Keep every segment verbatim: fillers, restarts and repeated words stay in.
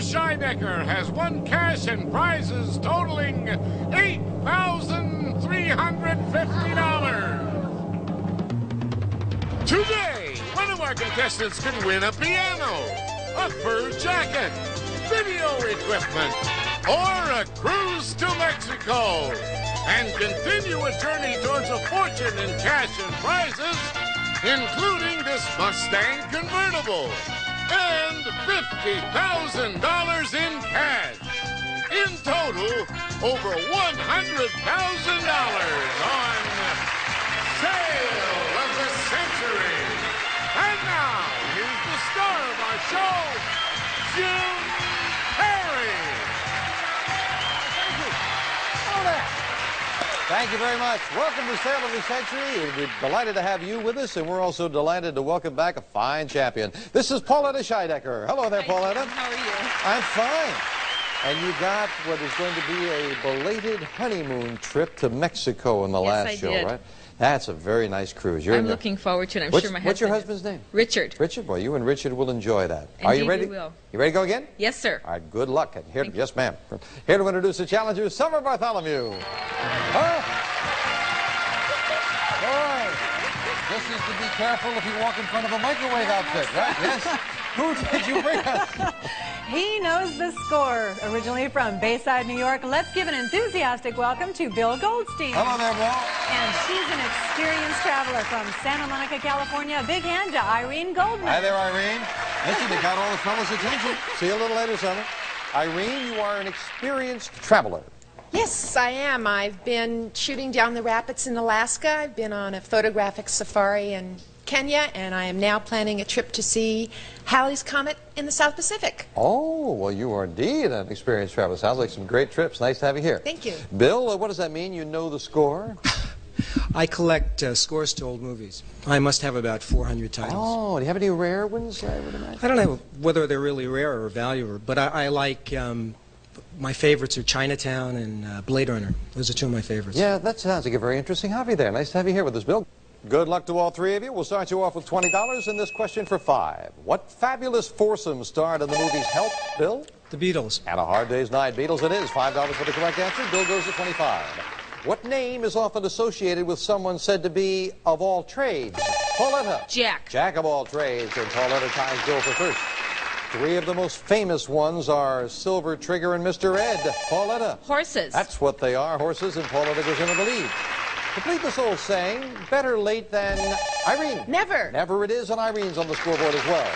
Scheidecker has won cash and prizes totaling eight thousand three hundred fifty dollars. Today, one of our contestants can win a piano, a fur jacket, video equipment, or a cruise to Mexico, and continue a journey towards a fortune in cash and prizes, including this Mustang convertible, and fifty thousand dollars in cash. In total, over one hundred thousand dollars on Sale of the Century. And now, here's the star of our show, Jim Perry. Thank you. Oh, there. Thank you very much. Welcome to Sale of the Century. We're delighted to have you with us, and we're also delighted to welcome back a fine champion. This is Pauletta Scheidecker. Hello there, Hi, Pauletta. Jim. How are you? I'm fine. And you got what is going to be a belated honeymoon trip to Mexico in the Yes, last I show, did. right? That's a very nice cruise. You're I'm in the- looking forward to it. I'm what's, sure my husband What's your is. husband's name? Richard. Richard. Well, you and Richard will enjoy that. Are you Indeed, ready? we will. You ready to go again? Yes, sir. All right, good luck. And here, Thank yes, ma'am. Here to introduce the challenger, Summer Bartholomew. Huh? Boy, this is to be careful if you walk in front of a microwave outfit, right? Yes. Who did you bring us? He knows the score. Originally from Bayside, New York, let's give an enthusiastic welcome to Bill Goldstein. Hello there, Bill. And she's an experienced traveler from Santa Monica, California. A big hand to Irene Goldman. Hi there, Irene. Listen, they got all the fellas' attention. See you a little later, Summer. Irene, you are an experienced traveler. Yes, I am. I've been shooting down the rapids in Alaska. I've been on a photographic safari in Kenya, and I am now planning a trip to see Halley's Comet in the South Pacific. Oh, well, you are indeed an experienced traveler. Sounds like some great trips. Nice to have you here. Thank you. Bill, uh, what does that mean? You know the score? I collect uh, scores to old movies. I must have about four hundred titles. Oh, do you have any rare ones, I would imagine? I don't know whether they're really rare or valuable, but I, I like, um, my favorites are Chinatown and uh, Blade Runner. Those are two of my favorites. Yeah, that sounds like a very interesting hobby there. Nice to have you here with us, Bill. Good luck to all three of you. We'll start you off with twenty dollars and this question for five. What fabulous foursome starred in the movies Help, Bill? The Beatles. And A Hard Day's Night, Beatles it is. five dollars for the correct answer. Bill goes to twenty-five. What name is often associated with someone said to be of all trades? Pauletta. Jack. Jack of all trades, and Pauletta ties Bill for first. Three of the most famous ones are Silver Trigger and Mister Ed. Pauletta. Horses. That's what they are, horses, and Pauletta goes into the lead. Complete this old saying, better late than Irene. Never. Never it is, and Irene's on the scoreboard as well.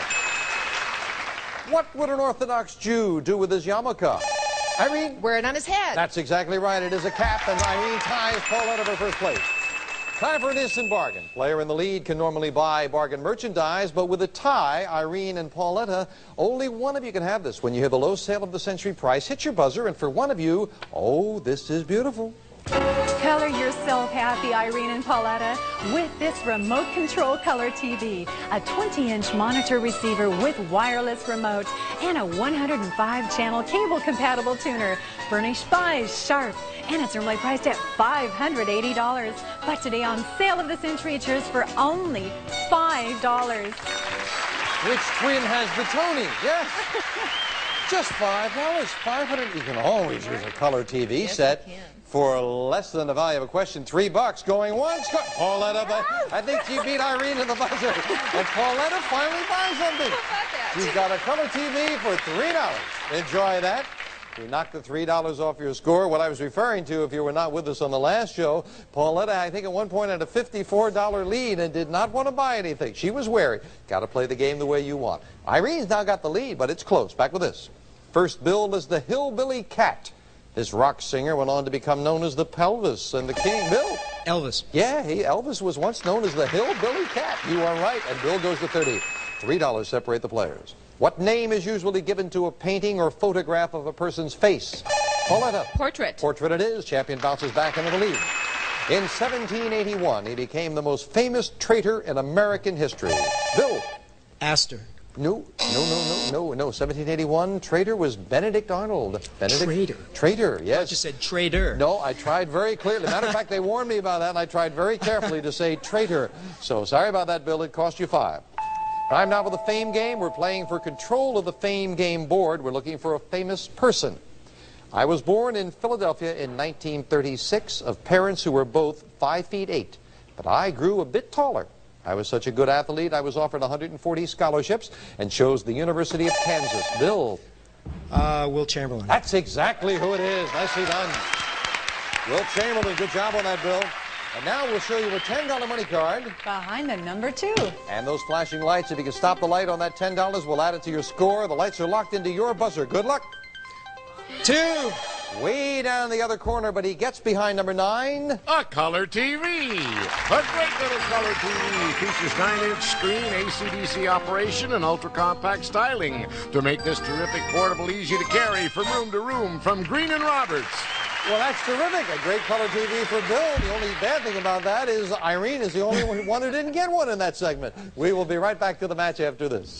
What would an Orthodox Jew do with his yarmulke? Irene? Wear it on his head. That's exactly right. It is a cap, and Irene ties Pauletta for first place. Time for an instant bargain. Player in the lead can normally buy bargain merchandise, but with a tie, Irene and Pauletta, only one of you can have this. When you hear the low Sale of the Century price, hit your buzzer, and for one of you, oh, this is beautiful. Color yourself happy, Irene and Pauletta, with this remote control color T V. A twenty inch monitor receiver with wireless remote and a one hundred five channel cable compatible tuner. Furnished by Sharp. And it's normally priced at five hundred eighty dollars. But today on Sale of the Century, it's yours for only five dollars. Which twin has the Tony? Yes. Just five dollars. five hundred. You can always use a color T V Yes, set you can. for less than the value of a question. Three bucks going once. Go Pauletta, but I think she beat Irene in the buzzer. And Pauletta finally buys something. She's got a color T V for three dollars. Enjoy that. We knocked the three dollars off your score. What I was referring to, if you were not with us on the last show, Pauletta, I think at one point had a fifty-four dollar lead and did not want to buy anything. She was wary. Got to play the game the way you want. Irene's now got the lead, but it's close. Back with this. First billed as the Hillbilly Cat. This rock singer went on to become known as the Pelvis and the King. Bill. Elvis. Yeah, he, Elvis was once known as the Hillbilly Cat. You are right, and Bill goes to thirty. three dollars separate the players. What name is usually given to a painting or photograph of a person's face? Pauletta. Portrait. Portrait it is. Champion bounces back into the lead. In seventeen eighty-one, he became the most famous traitor in American history. Bill. Astor. No, no, no, no, no, no. seventeen eighty-one, traitor was Benedict Arnold. Benedict, Traitor? Traitor, yes. I just said trader. No, I tried very clearly. Matter of fact, they warned me about that, and I tried very carefully to say traitor. So sorry about that, Bill. It cost you five. Time now for the Fame Game. We're playing for control of the Fame Game board. We're looking for a famous person. I was born in Philadelphia in nineteen thirty-six of parents who were both five feet eight, but I grew a bit taller. I was such a good athlete, I was offered one hundred forty scholarships and chose the University of Kansas. Bill. Uh, Will Chamberlain. That's exactly who it is. Nicely done. Will Chamberlain, good job on that, Bill. And now we'll show you a ten dollar money card. Behind the number two. And those flashing lights, if you can stop the light on that ten dollars, we'll add it to your score. The lights are locked into your buzzer. Good luck. Two. Way down the other corner, but he gets behind number nine. A color T V. A great little color T V. Features nine inch screen, A C D C operation, and ultra-compact styling to make this terrific portable easy to carry from room to room from Green and Roberts. Well, that's terrific. A great color T V for Bill. The only bad thing about that is Irene is the only one who didn't get one in that segment. We will be right back to the match after this.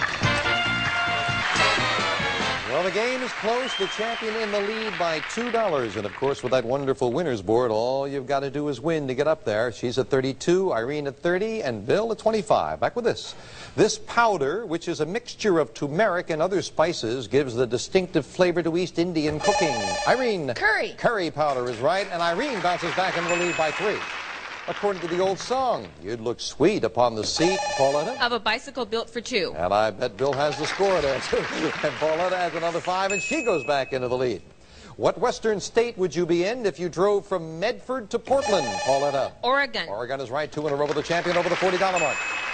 Well, the game is close. The champion in the lead by two dollars. And, of course, with that wonderful winner's board, all you've got to do is win to get up there. She's at thirty-two, Irene at thirty, and Bill at twenty-five. Back with this. This powder, which is a mixture of turmeric and other spices, gives the distinctive flavor to East Indian cooking. Irene. Curry. Curry powder is right, and Irene bounces back into the lead by three. According to the old song, you'd look sweet upon the seat, Pauletta. Of a bicycle built for two. And I bet Bill has the score there, too. And Pauletta has another five, and she goes back into the lead. What western state would you be in if you drove from Medford to Portland, Pauletta? Oregon. Oregon is right. Two in a row with the champion over the forty dollar mark.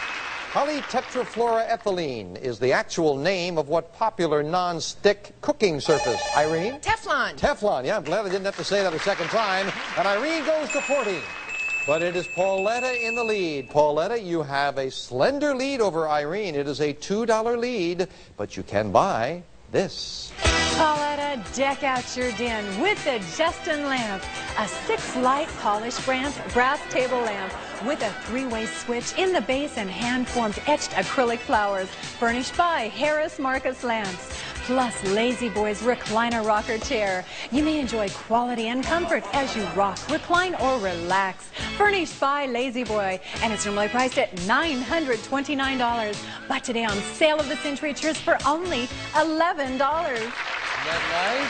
Polytetrafluoroethylene is the actual name of what popular non-stick cooking surface? Irene? Teflon. Teflon, yeah. I'm glad I didn't have to say that a second time. And Irene goes to forty. But it is Pauletta in the lead. Pauletta, you have a slender lead over Irene. It is a two dollar lead, but you can buy this. Pauletta, deck out your den with the Justin lamp, a six-light polished brass, brass table lamp with a three-way switch in the base and hand-formed etched acrylic flowers, furnished by Harris Marcus Lamps. Plus Lazy Boy's recliner rocker chair. You may enjoy quality and comfort as you rock, recline, or relax. Furnished by Lazy Boy, and it's normally priced at nine hundred twenty-nine dollars. But today on Sale of the Century, it's yours for only eleven dollars. Isn't that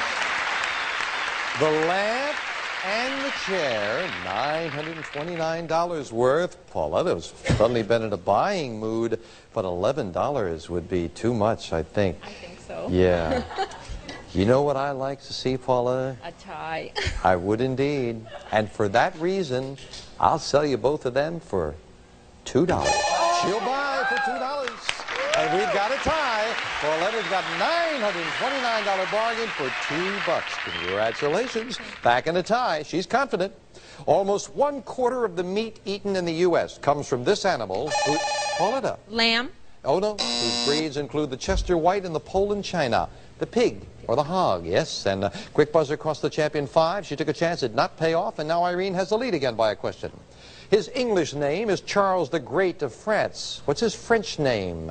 nice? The lamp and the chair, nine hundred twenty-nine dollars worth. Pauletta's suddenly been in a buying mood, but eleven dollars would be too much, I think. I think so. Yeah. You know what I like to see, Pauletta? A tie. I would indeed. And for that reason, I'll sell you both of them for two dollars. She'll buy for two dollars. And we've got a tie. Pauletta's got nine hundred twenty-nine dollar bargain for two bucks. Congratulations. Back in a tie. She's confident. Almost one quarter of the meat eaten in the U S comes from this animal. Who, Pauletta. Lamb. Oh, no. Whose breeds include the Chester White and the Poland China. The pig, or the hog, yes. And uh, quick buzzer cost the champion five. She took a chance, it did not pay off, and now Irene has the lead again by a question. His English name is Charles the Great of France. What's his French name?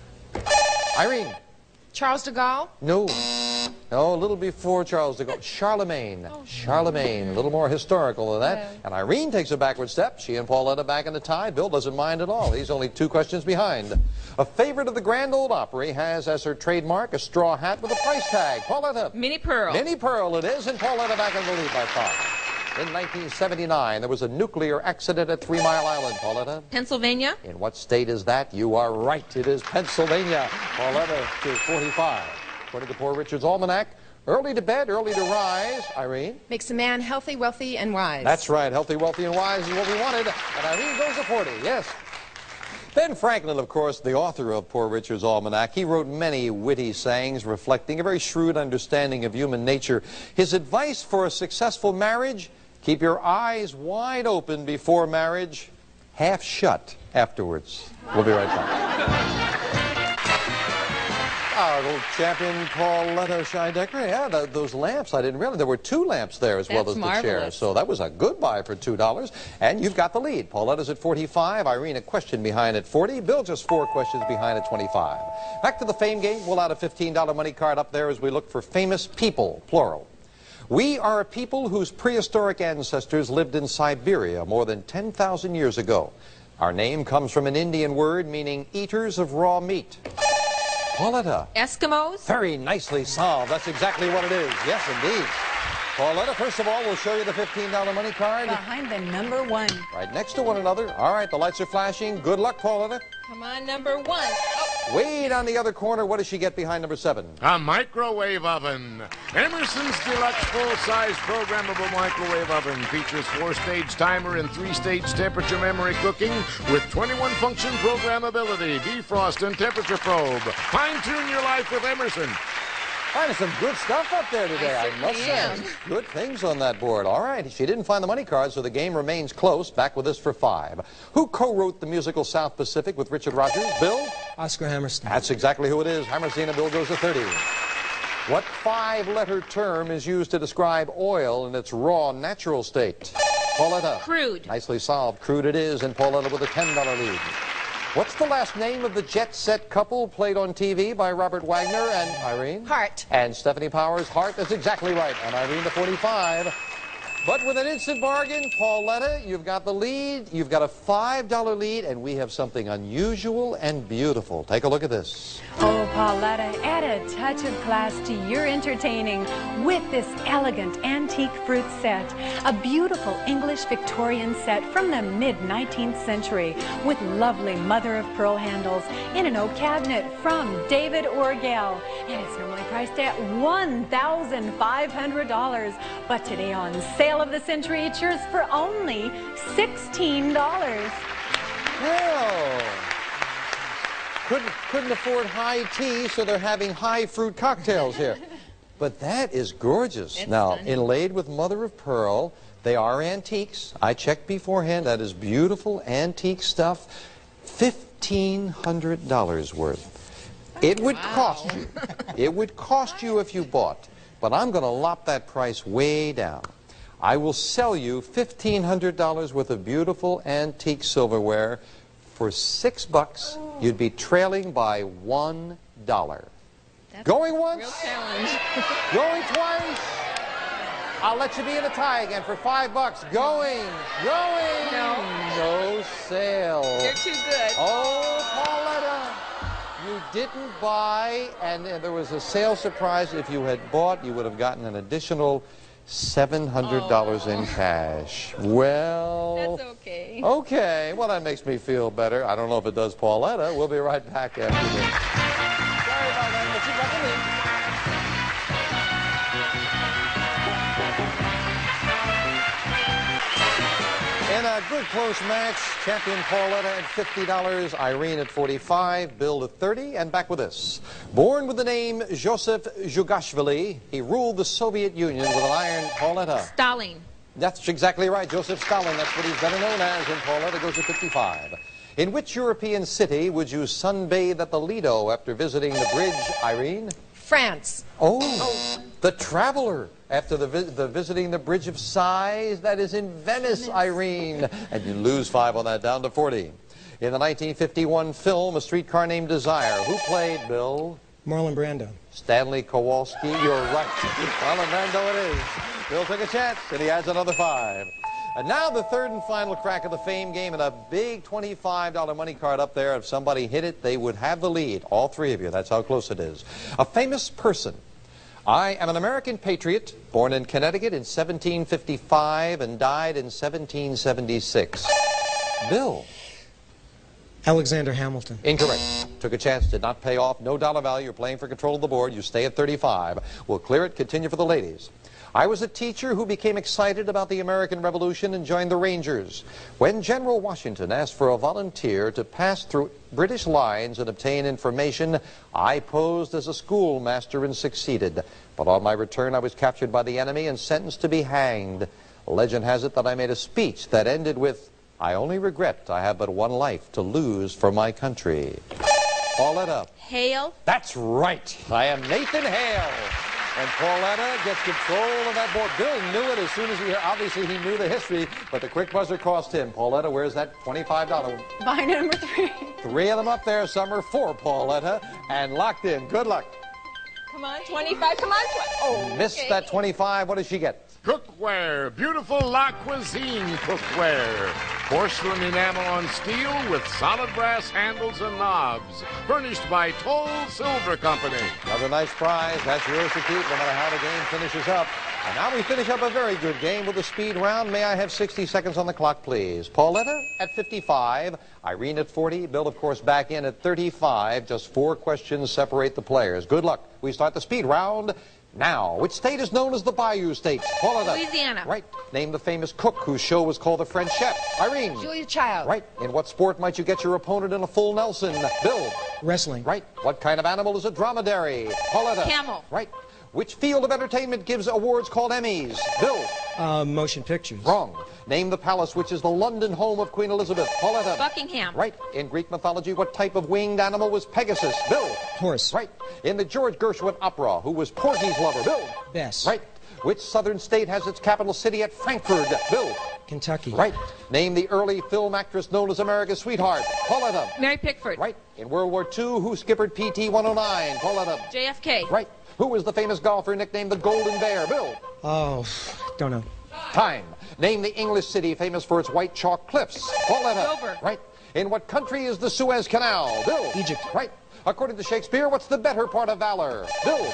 Irene. Charles de Gaulle. No. No, a little before Charles de Gaulle. Charlemagne. Charlemagne. A little more historical than that. And Irene takes a backward step. She and Pauletta back in the tie. Bill doesn't mind at all. He's only two questions behind. A favorite of the Grand Ole Opry has as her trademark a straw hat with a price tag. Pauletta. Minnie Pearl. Minnie Pearl it is, and Pauletta back in the lead by five. In nineteen seventy-nine, there was a nuclear accident at Three Mile Island. Pauletta? Pennsylvania. In what state is that? You are right. It is Pennsylvania. Pauletta to forty-five. According to Poor Richard's Almanac, early to bed, early to rise. Irene? Makes a man healthy, wealthy, and wise. That's right. Healthy, wealthy, and wise is what we wanted. And Irene goes to forty. Yes. Ben Franklin, of course, the author of Poor Richard's Almanac, he wrote many witty sayings reflecting a very shrewd understanding of human nature. His advice for a successful marriage: keep your eyes wide open before marriage, half shut afterwards. We'll be right back. Our old champion Pauletta Scheidecker. Yeah, the, those lamps, I didn't realize there were two lamps there as well That's as the chair. marvelous. So that was a good buy for two dollars. And you've got the lead. Pauletta's at forty-five, Irene a question behind at forty, Bill just four questions behind at twenty-five. Back to the Fame Game. We'll add a fifteen dollar money card up there as we look for famous people, plural. We are a people whose prehistoric ancestors lived in Siberia more than ten thousand years ago. Our name comes from an Indian word meaning eaters of raw meat. Pauletta. Eskimos? Very nicely solved. That's exactly what it is. Yes, indeed. Pauletta, first of all, we'll show you the fifteen dollar money card. Behind the number one. Right next to one another. All right, the lights are flashing. Good luck, Pauletta. Come on, number one. Oh. Way down the other corner, what does she get behind number seven? A microwave oven. Emerson's deluxe full-size programmable microwave oven features four-stage timer and three-stage temperature memory cooking with twenty-one function programmability, defrost and temperature probe. Fine-tune your life with Emerson. Finding some good stuff up there today, I, I must am. say. Good things on that board. All right, she didn't find the money card, so the game remains close. Back with this for five. Who co-wrote the musical South Pacific with Richard Rodgers? Bill? Oscar Hammerstein. That's exactly who it is. Hammerstein, and Bill goes to thirty. What five-letter term is used to describe oil in its raw, natural state? Pauletta. Crude. Nicely solved. Crude it is, and Pauletta with a ten dollar lead. What's the last name of the jet-set couple played on T V by Robert Wagner and Irene? Hart. And Stephanie Powers. Hart, that's exactly right. And Irene to forty-five. But with an instant bargain, Pauletta, you've got the lead. You've got a five dollar lead, and we have something unusual and beautiful. Take a look at this. Oh, Pauletta, add a touch of class to your entertaining with this elegant antique fruit set. A beautiful English Victorian set from the mid nineteenth century with lovely mother-of-pearl handles in an oak cabinet from David Orgel. And it's normally priced at one thousand five hundred dollars. But today on Sale of the Century, it's yours for only sixteen dollars. Well, couldn't, couldn't afford high tea, so they're having high fruit cocktails here. But that is gorgeous. It's now, stunning. inlaid with mother of pearl, they are antiques. I checked beforehand. That is beautiful antique stuff. fifteen hundred dollars worth. It would cost you. It would cost you if you bought. But I'm going to lop that price way down. I will sell you fifteen hundred dollars worth of beautiful antique silverware for six bucks. You'd be trailing by one dollar. That's Going once, Real challenge. going twice. I'll let you be in a tie again for five bucks. Going, going. No. No sale. You're too good. Oh, Pauletta, you didn't buy, and there was a sale surprise. If you had bought, you would have gotten an additional seven hundred dollars in cash. Well, That's okay. okay. Well, that makes me feel better. I don't know if it does Pauletta. We'll be right back after this. Sorry about that, but you got the lead. In a good close match, champion Pauletta at fifty dollars, Irene at forty-five, Bill at thirty, and back with this. Born with the name Joseph Zhugashvili, he ruled the Soviet Union with an iron. Pauletta. Stalin. That's exactly right, Joseph Stalin. That's what he's better known as, and Pauletta goes to fifty-five. In which European city would you sunbathe at the Lido after visiting the bridge, Irene? France. Oh, oh. The Traveler. After the, vi the visiting the Bridge of Sighs, that is in Venice, Irene. And you lose five on that, down to forty. In the nineteen fifty-one film, A Streetcar Named Desire, who played, Bill? Marlon Brando. Stanley Kowalski. You're right. Marlon Brando it is. Bill took a chance, and he adds another five. And now the third and final crack of the fame game, and a big twenty-five dollar money card up there. If somebody hit it, they would have the lead. All three of you. That's how close it is. A famous person. I am an American patriot, born in Connecticut in seventeen fifty-five and died in seventeen seventy-six. Bill. Alexander Hamilton. Incorrect. Took a chance, did not pay off. No dollar value. You're playing for control of the board. You stay at thirty-five. We'll clear it. Continue for the ladies. I was a teacher who became excited about the American Revolution and joined the Rangers. When General Washington asked for a volunteer to pass through British lines and obtain information, I posed as a schoolmaster and succeeded. But on my return, I was captured by the enemy and sentenced to be hanged. Legend has it that I made a speech that ended with, I only regret I have but one life to lose for my country. Pauletta. Hale. That's right. I am Nathan Hale. And Pauletta gets control of that board. Bill knew it as soon as he heard. Obviously, he knew the history, but the quick buzzer cost him. Pauletta, where's that twenty-five dollar? By number three. Three of them up there, Summer, for Pauletta, and locked in. Good luck. Come on, twenty-five. Come on, twenty. Oh, Missed okay. that twenty-five. What does she get? Cookware, beautiful La Cuisine cookware. Porcelain enamel on steel with solid brass handles and knobs. Furnished by Toll Silver Company. Another nice prize. That's yours to keep no matter how the game finishes up. And now we finish up a very good game with a speed round. May I have sixty seconds on the clock, please? Pauletta at fifty-five, Irene at forty, Bill, of course, back in at thirty-five. Just four questions separate the players. Good luck. We start the speed round now. Which state is known as the Bayou State? Pauletta. Louisiana. Right. Name the famous cook whose show was called The French Chef. Irene. Julia Child. Right. In what sport might you get your opponent in a full Nelson? Bill. Wrestling. Right. What kind of animal is a dromedary? Pauletta. Camel. Right. Which field of entertainment gives awards called Emmys? Bill. Uh, motion pictures. Wrong. Name the palace which is the London home of Queen Elizabeth. Pauletta. Buckingham. Right. In Greek mythology, what type of winged animal was Pegasus? Bill. Horse. Right. In the George Gershwin opera, who was Porgy's lover? Bill. Bess. Right. Which southern state has its capital city at Frankfurt? Bill. Kentucky. Right. Name the early film actress known as America's Sweetheart. Pauletta. Mary Pickford. Right. In World War Two, who skippered P T one oh nine? Pauletta. J F K. Right. Who was the famous golfer nicknamed the Golden Bear? Bill. Oh, don't know. Time. Name the English city famous for its white chalk cliffs. Pauletta. Dover. Right. In what country is the Suez Canal? Bill. Egypt. Right. According to Shakespeare, what's the better part of valor? Bill.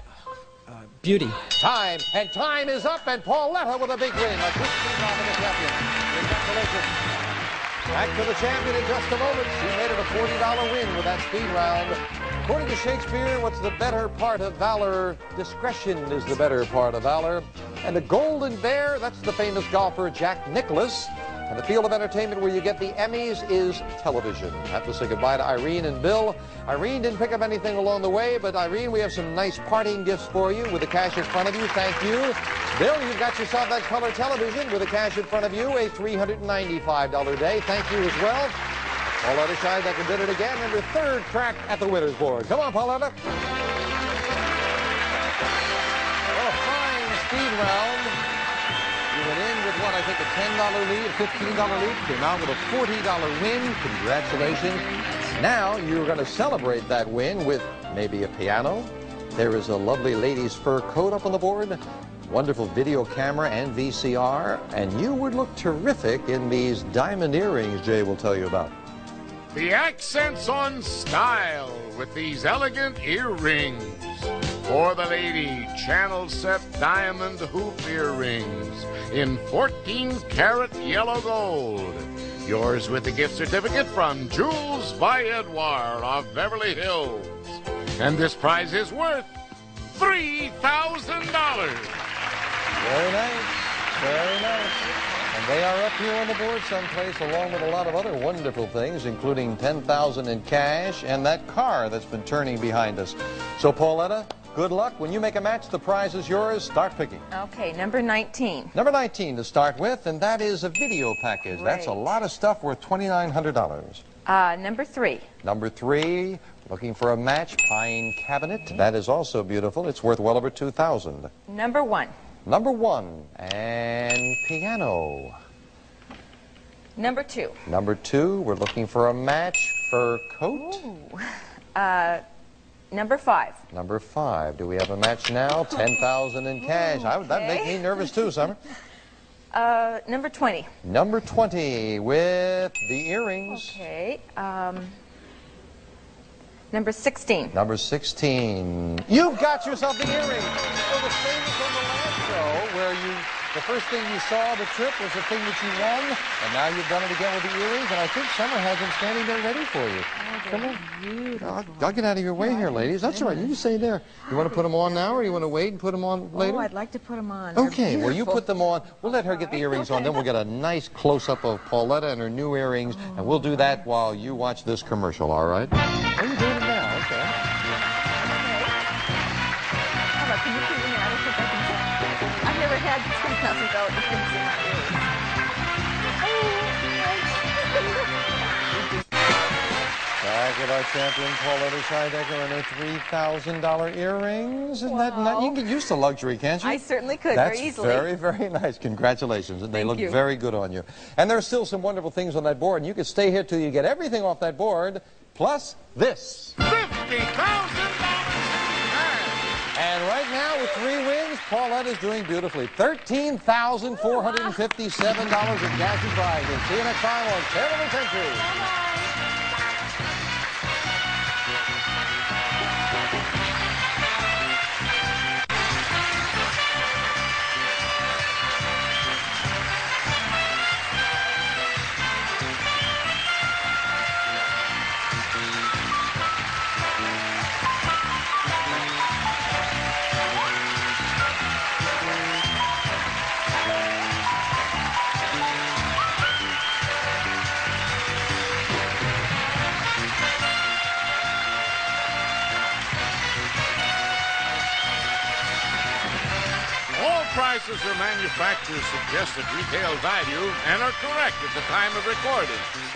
Beauty. Time. And time is up, and Pauletta with a big win. A quick speed round of the champion. Congratulations. Back to the champion in just a moment. She made it a forty dollar win with that speed round. According to Shakespeare, what's the better part of valor? Discretion is the better part of valor. And the Golden Bear, that's the famous golfer Jack Nicklaus. And the field of entertainment where you get the Emmys is television. I have to say goodbye to Irene and Bill. Irene didn't pick up anything along the way, but Irene, we have some nice parting gifts for you with the cash in front of you. Thank you. Bill, you've got yourself that color television with the cash in front of you, a three hundred ninety-five dollar day. Thank you as well. Pauletta Scheidegger did it again, and her third crack at the winner's board. Come on, Pauletta. Well, a fine speed round. You went in with what, I think a ten dollar lead, a fifteen dollar lead. Came out with a forty dollar win. Congratulations. Now you're going to celebrate that win with maybe a piano. There is a lovely lady's fur coat up on the board. Wonderful video camera and V C R. And you would look terrific in these diamond earrings Jay will tell you about. The accents on style with these elegant earrings. For the lady, channel set diamond hoop earrings in fourteen karat yellow gold. Yours with a gift certificate from Jewels by Edouard of Beverly Hills. And this prize is worth three thousand dollars. Very nice. Very nice. And they are up here on the board someplace, along with a lot of other wonderful things, including ten thousand dollars in cash and that car that's been turning behind us. So, Pauletta, good luck. When you make a match, the prize is yours. Start picking. Okay, number nineteen. Number nineteen to start with, and that is a video package. Great. That's a lot of stuff worth twenty-nine hundred dollars. Uh, number three. Number three, looking for a match, pine cabinet. That is also beautiful. It's worth well over two thousand dollars. Number one. Number one, and piano. Number two. Number two, we're looking for a match, fur coat. Ooh. Uh, number five. Number five, do we have a match now? ten thousand dollars in cash. I, that'd make me nervous too, Summer. Uh, number twenty. Number twenty, with the earrings. Okay. Um, number sixteen. Number sixteen. You've got yourself the earrings. So the same as on the last show, where you, the first thing you saw the trip was the thing that you won, and now you've done it again with the earrings, and I think Summer has them standing there ready for you. Come on. I'll, I'll get out of your way here, ladies. That's all right. You just stay there. You want to put them on now, or you want to wait and put them on later? Oh, I'd like to put them on. Okay, well, you put them on. We'll let her get the earrings on. Then we'll get a nice close-up of Pauletta and her new earrings, and we'll do that while you watch this commercial, all right? Oh, you're doing it now. Okay. How about, can you put me out? I think I can. I've never had ten thousand dollars things in my ears. Back with our champion, Pauletta Scheidegger, and her three thousand dollar earrings. Isn't that nice? You can get used to luxury, can't you? I certainly could, That's very easily. very, very nice. Congratulations. They Thank look you. very good on you. And there are still some wonderful things on that board, and you can stay here till you get everything off that board, plus this. fifty thousand dollars in cash. And right now, with three wins. Paulette is doing beautifully. thirteen thousand four hundred fifty-seven dollars in cash and prizes. See you next time on Tale of the Century. Prices are manufacturer's suggested retail value and are correct at the time of recording.